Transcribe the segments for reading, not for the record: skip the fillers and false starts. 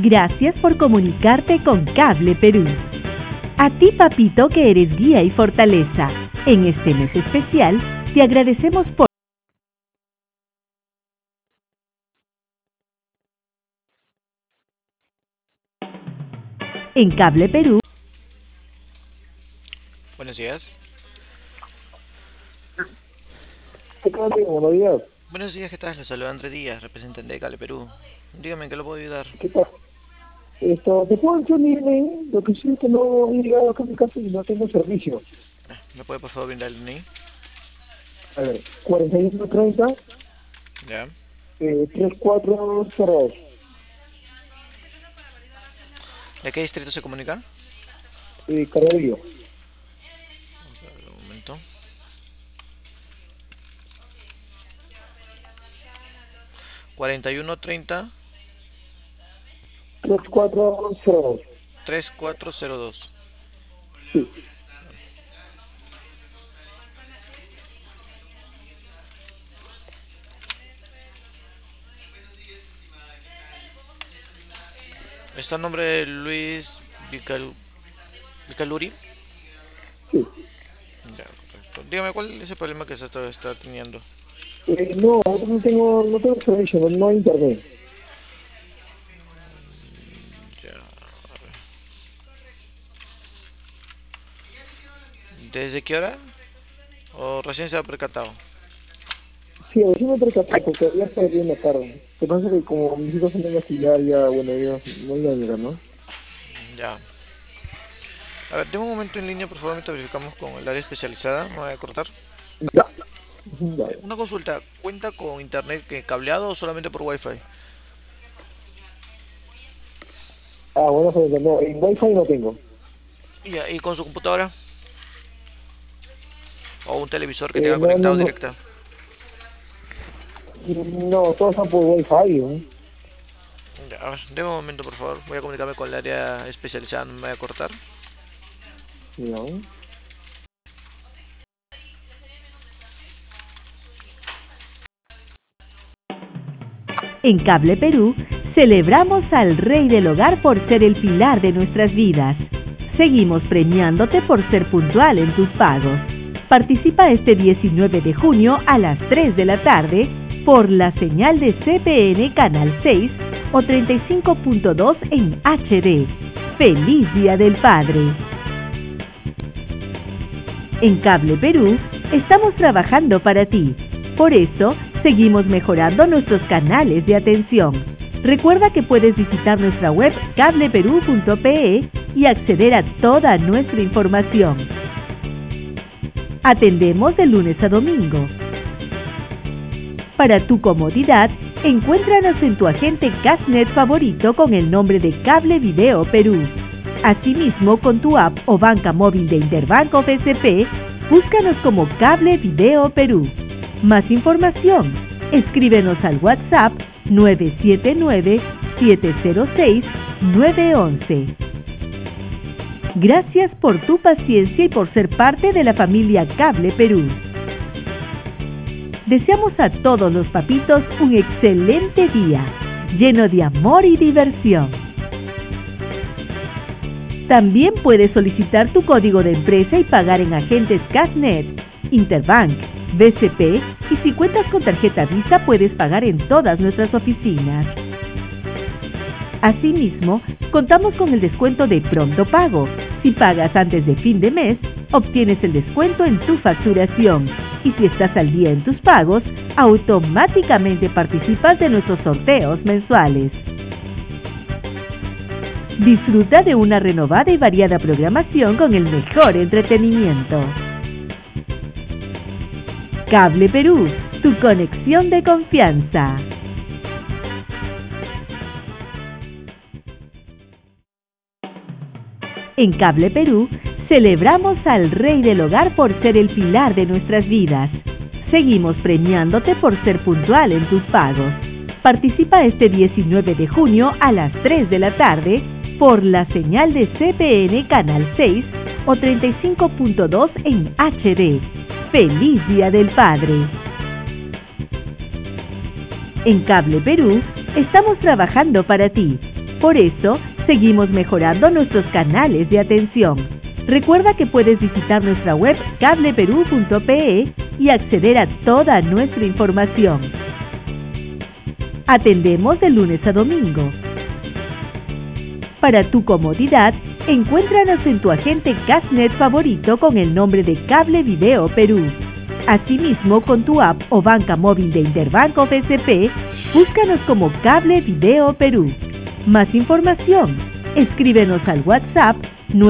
Gracias por comunicarte con Cable Perú. A ti, papito, que eres guía y fortaleza. En este mes especial, te agradecemos por... En Cable Perú... Buenos días. ¿Qué tal, amigo? Buenos días. Buenos días, ¿qué tal? Les saluda Andrés Díaz, representante de Cable Perú. Dígame, ¿en qué lo puedo ayudar? ¿Qué tal? ¿Te puedo decir mi DNI? Lo que sí es que no he llegado acá a mi casa y no tengo servicio. ¿Me puede por favor brindar el DNI? A ver, 4130 Ya. 3402. ¿De qué distrito se comunica? Carrillo. Un momento. (4130) 3402. 3402. Sí. ¿Está el nombre de Luis Vicaluri? Sí. Ya, correcto. Dígame, ¿cuál es el problema que se está teniendo? No, no tengo servicio, no hay internet. Ya, a ver. ¿Desde qué hora? ¿O recién se ha percatado? Sí, a veces me percaté porque ya perdí en la tarde. Lo que pasa es que como mis hijos se van a estudiar ya, bueno, ellos no iban a llegar, ¿no? Ya. A ver, deme un momento en línea, por favor, mientras verificamos con el área especializada. Me voy a cortar. Ya. Ya. Una consulta, ¿cuenta con internet cableado o solamente por Wi-Fi? Bueno, no, en Wi-Fi no tengo. ¿Y con su computadora? ¿O un televisor que tenga No, conectado directa? No, todos están por Wi-Fi, ¿no? Ya, a ver, deme un momento, por favor. Voy a comunicarme con el área especializada, no me voy a cortar. No. En Cable Perú, celebramos al Rey del Hogar por ser el pilar de nuestras vidas. Seguimos premiándote por ser puntual en tus pagos. Participa este 19 de junio a las 3 de la tarde por la señal de CPN Canal 6 o 35.2 en HD. ¡Feliz Día del Padre! En Cable Perú, estamos trabajando para ti. Por eso, seguimos mejorando nuestros canales de atención. Recuerda que puedes visitar nuestra web cableperú.pe y acceder a toda nuestra información. Atendemos de lunes a domingo. Para tu comodidad, encuéntranos en tu agente Cashnet favorito con el nombre de Cable Video Perú. Asimismo, con tu app o banca móvil de Interbank o BCP, búscanos como Cable Video Perú. Más información, escríbenos al WhatsApp 979-706-911. Gracias por tu paciencia y por ser parte de la familia Cable Perú. Deseamos a todos los papitos un excelente día, lleno de amor y diversión. También puedes solicitar tu código de empresa y pagar en agentes Cashnet, Interbank, BCP y si cuentas con tarjeta Visa puedes pagar en todas nuestras oficinas. Asimismo, contamos con el descuento de Pronto Pago. Si pagas antes de fin de mes, obtienes el descuento en tu facturación. Y si estás al día en tus pagos, automáticamente participas de nuestros sorteos mensuales. Disfruta de una renovada y variada programación con el mejor entretenimiento. Cable Perú, tu conexión de confianza. En Cable Perú, celebramos al Rey del Hogar por ser el pilar de nuestras vidas. Seguimos premiándote por ser puntual en tus pagos. Participa este 19 de junio a las 3 de la tarde por la señal de CPN Canal 6 o 35.2 en HD. ¡Feliz Día del Padre! En Cable Perú, estamos trabajando para ti. Por eso, seguimos mejorando nuestros canales de atención. Recuerda que puedes visitar nuestra web cableperú.pe y acceder a toda nuestra información. Atendemos de lunes a domingo. Para tu comodidad, encuéntranos en tu agente Cashnet favorito con el nombre de Cable Video Perú. Asimismo, con tu app o banca móvil de Interbanco BCP, búscanos como Cable Video Perú. Más información, escríbenos al WhatsApp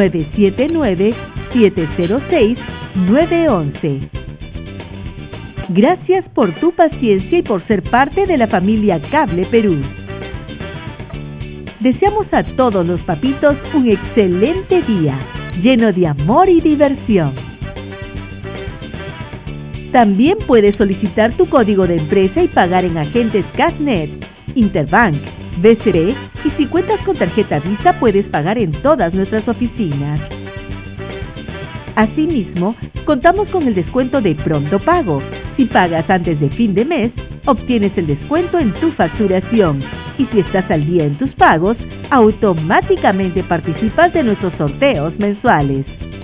979-706-911. Gracias por tu paciencia y por ser parte de la familia Cable Perú. Deseamos a todos los papitos un excelente día, lleno de amor y diversión. También puedes solicitar tu código de empresa y pagar en agentes Cashnet, Interbank, BCP y si cuentas con tarjeta Visa puedes pagar en todas nuestras oficinas. Asimismo, contamos con el descuento de Pronto Pago. Si pagas antes de fin de mes, obtienes el descuento en tu facturación. Y si estás al día en tus pagos, automáticamente participas de nuestros sorteos mensuales.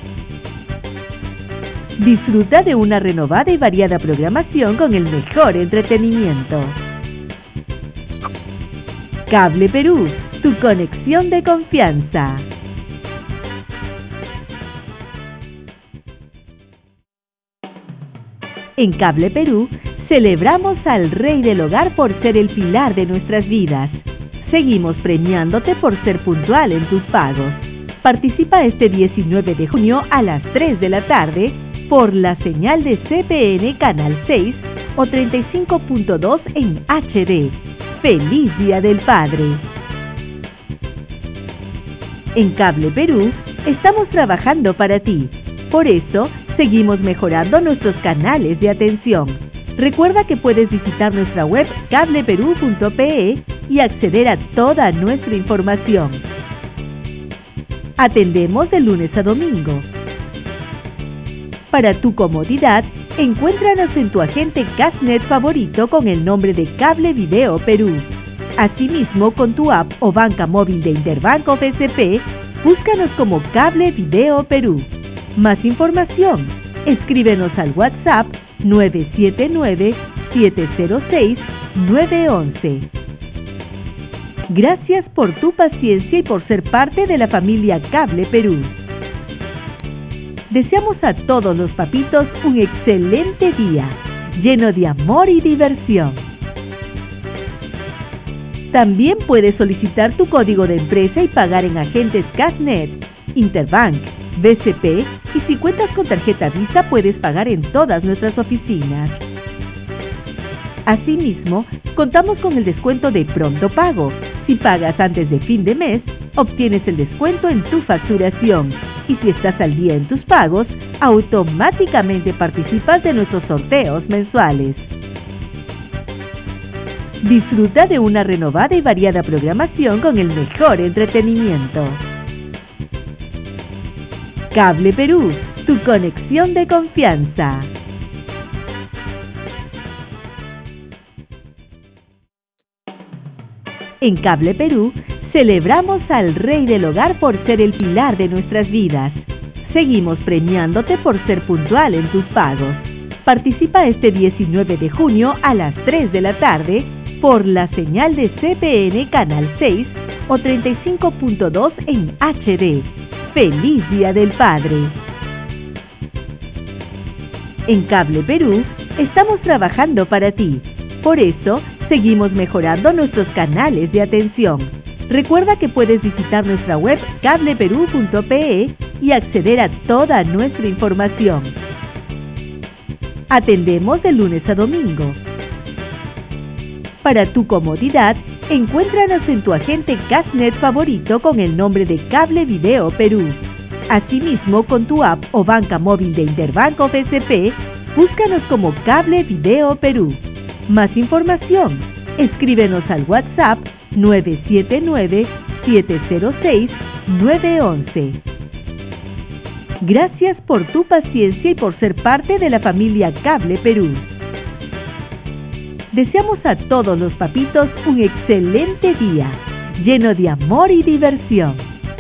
Disfruta de una renovada y variada programación con el mejor entretenimiento. Cable Perú, tu conexión de confianza. En Cable Perú, celebramos al Rey del Hogar por ser el pilar de nuestras vidas. Seguimos premiándote por ser puntual en tus pagos. Participa este 19 de junio a las 3 de la tarde por la señal de CPN Canal 6 o 35.2 en HD. ¡Feliz Día del Padre! En Cable Perú, estamos trabajando para ti. Por eso, seguimos mejorando nuestros canales de atención. Recuerda que puedes visitar nuestra web cableperú.pe y acceder a toda nuestra información. Atendemos de lunes a domingo. Para tu comodidad, encuéntranos en tu agente Cashnet favorito con el nombre de Cable Video Perú. Asimismo, con tu app o banca móvil de Interbanco BCP, búscanos como Cable Video Perú. Más información, escríbenos al WhatsApp 979-706-911. Gracias por tu paciencia y por ser parte de la familia Cable Perú. Deseamos a todos los papitos un excelente día, lleno de amor y diversión. También puedes solicitar tu código de empresa y pagar en agentes Cashnet, Interbank, BCP y si cuentas con tarjeta Visa puedes pagar en todas nuestras oficinas. Asimismo, contamos con el descuento de Pronto Pago. Si pagas antes de fin de mes, obtienes el descuento en tu facturación. Y si estás al día en tus pagos, automáticamente participas de nuestros sorteos mensuales. Disfruta de una renovada y variada programación con el mejor entretenimiento. Cable Perú, tu conexión de confianza. En Cable Perú, celebramos al Rey del Hogar por ser el pilar de nuestras vidas. Seguimos premiándote por ser puntual en tus pagos. Participa este 19 de junio a las 3 de la tarde por la señal de CPN Canal 6 o 35.2 en HD. ¡Feliz Día del Padre! En Cable Perú, estamos trabajando para ti. Por eso, seguimos mejorando nuestros canales de atención. Recuerda que puedes visitar nuestra web cableperú.pe y acceder a toda nuestra información. Atendemos de lunes a domingo. Para tu comodidad, encuéntranos en tu agente Cashnet favorito con el nombre de Cable Video Perú. Asimismo, con tu app o banca móvil de Interbanco BCP, búscanos como Cable Video Perú. Más información, escríbenos al WhatsApp 979-706-911. Gracias por tu paciencia y por ser parte de la familia Cable Perú. Deseamos a todos los papitos un excelente día, lleno de amor y diversión.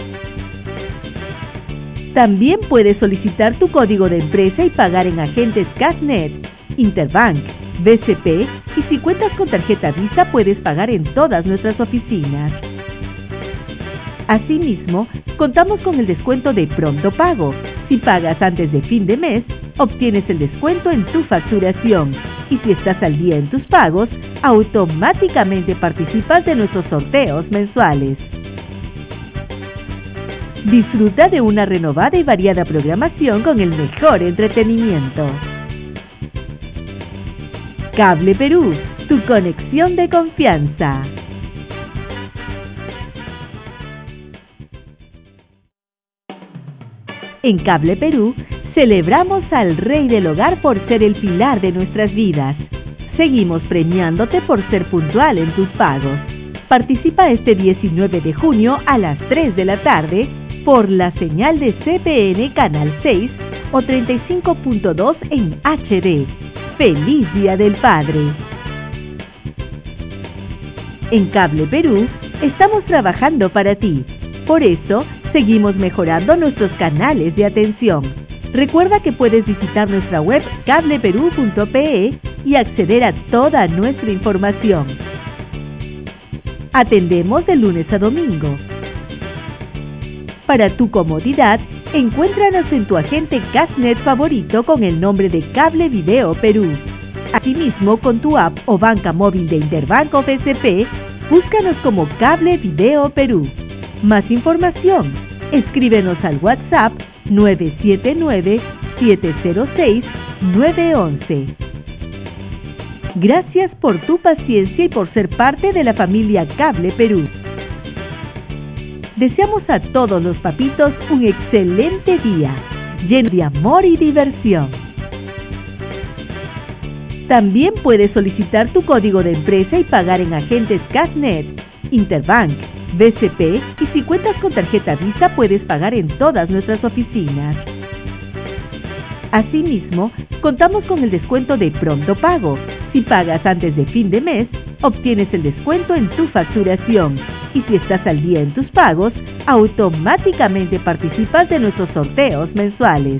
También puedes solicitar tu código de empresa y pagar en agentes Cashnet, Interbank, BCP, y si cuentas con tarjeta Visa puedes pagar en todas nuestras oficinas. Asimismo, contamos con el descuento de Pronto Pago. Si pagas antes de fin de mes, obtienes el descuento en tu facturación. Y si estás al día en tus pagos, automáticamente participas de nuestros sorteos mensuales. Disfruta de una renovada y variada programación con el mejor entretenimiento. Cable Perú, tu conexión de confianza. En Cable Perú, celebramos al Rey del Hogar por ser el pilar de nuestras vidas. Seguimos premiándote por ser puntual en tus pagos. Participa este 19 de junio a las 3 de la tarde por la señal de CPN Canal 6 o 35.2 en HD. ¡Feliz Día del Padre! En Cable Perú, estamos trabajando para ti. Por eso, seguimos mejorando nuestros canales de atención. Recuerda que puedes visitar nuestra web cableperú.pe y acceder a toda nuestra información. Atendemos de lunes a domingo. Para tu comodidad, encuéntranos en tu agente Cashnet favorito con el nombre de Cable Video Perú. Asimismo, con tu app o banca móvil de Interbank o BCP, búscanos como Cable Video Perú. Más información, escríbenos al WhatsApp 979-706-911. Gracias por tu paciencia y por ser parte de la familia Cable Perú. Deseamos a todos los papitos un excelente día, lleno de amor y diversión. También puedes solicitar tu código de empresa y pagar en agentes Cashnet, Interbank, BCP, y si cuentas con tarjeta Visa puedes pagar en todas nuestras oficinas. Asimismo, contamos con el descuento de Pronto Pago. Si pagas antes de fin de mes, obtienes el descuento en tu facturación. Y si estás al día en tus pagos, automáticamente participas de nuestros sorteos mensuales.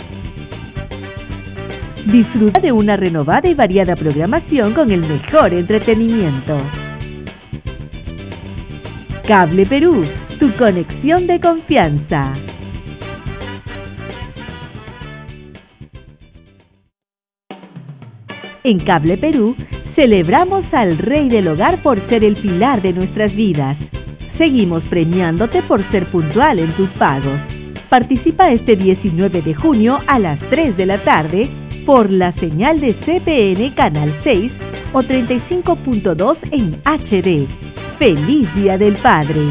Disfruta de una renovada y variada programación con el mejor entretenimiento. Cable Perú, tu conexión de confianza. En Cable Perú, celebramos al Rey del Hogar por ser el pilar de nuestras vidas. Seguimos premiándote por ser puntual en tus pagos. Participa este 19 de junio a las 3 de la tarde por la señal de CPN Canal 6 o 35.2 en HD. ¡Feliz Día del Padre!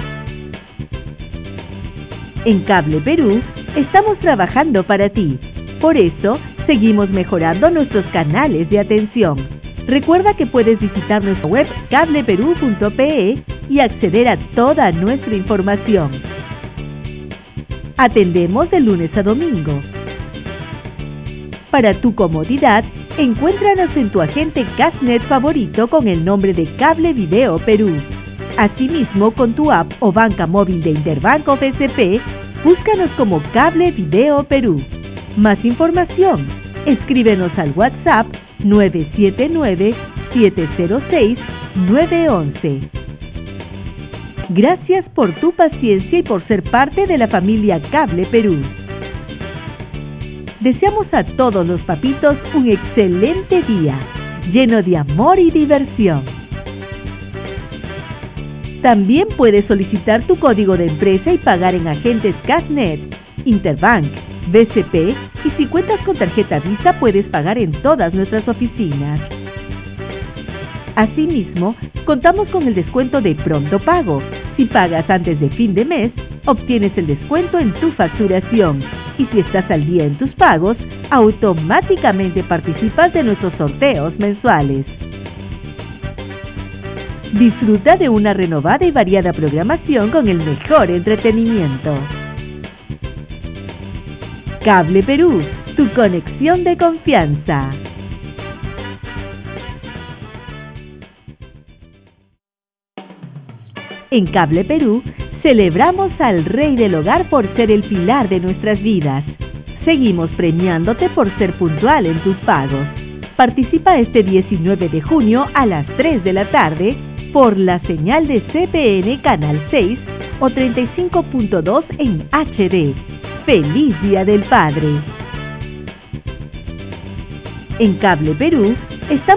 En Cable Perú, estamos trabajando para ti. Por eso, seguimos mejorando nuestros canales de atención. Recuerda que puedes visitar nuestra web cableperú.pe y acceder a toda nuestra información. Atendemos de lunes a domingo. Para tu comodidad, encuéntranos en tu agente Cashnet favorito con el nombre de Cable Video Perú. Asimismo, con tu app o banca móvil de Interbank o BCP, búscanos como Cable Video Perú. Más información, escríbenos al WhatsApp 979-706-911. Gracias por tu paciencia y por ser parte de la familia Cable Perú. Deseamos a todos los papitos un excelente día, lleno de amor y diversión. También puedes solicitar tu código de empresa y pagar en agentes Cashnet, Interbank, BCP, y si cuentas con tarjeta Visa puedes pagar en todas nuestras oficinas. Asimismo, contamos con el descuento de Pronto Pago. Si pagas antes de fin de mes, obtienes el descuento en tu facturación. Y si estás al día en tus pagos, automáticamente participas de nuestros sorteos mensuales. Disfruta de una renovada y variada programación con el mejor entretenimiento. Cable Perú, tu conexión de confianza. En Cable Perú, celebramos al Rey del Hogar por ser el pilar de nuestras vidas. Seguimos premiándote por ser puntual en tus pagos. Participa este 19 de junio a las 3 de la tarde por la señal de CPN Canal 6 o 35.2 en HD. ¡Feliz Día del Padre! En Cable Perú, estamos